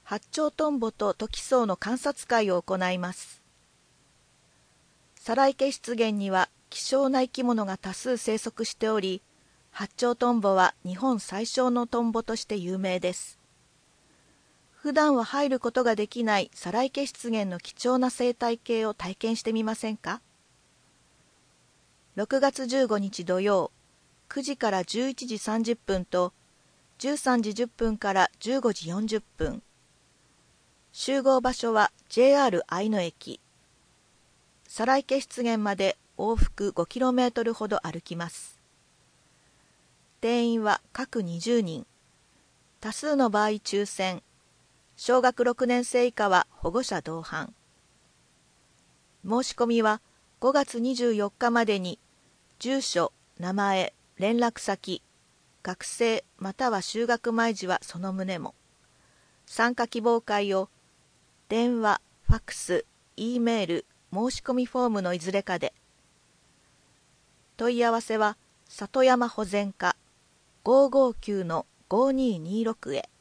八丁トンボとトキソウの観察会を行います。皿池湿原には希少な生き物が多数生息しており、八丁トンボは日本最小のトンボとして有名です。普段は入ることができない皿池湿原の貴重な生態系を体験してみませんか。6月15日土曜、9時から11時30分と13時10分から15時40分。集合場所は JR 愛野駅。皿池湿原まで往復 5km ほど歩きます。定員は各20人。多数の場合抽選。小学6年生以下は保護者同伴。申し込みは5月24日までに、住所、名前、連絡先、学生または就学前時はその旨も、参加希望会を電話、ファックス、Eメール、申し込みフォームのいずれかで。問い合わせは里山保全課559-5226へ。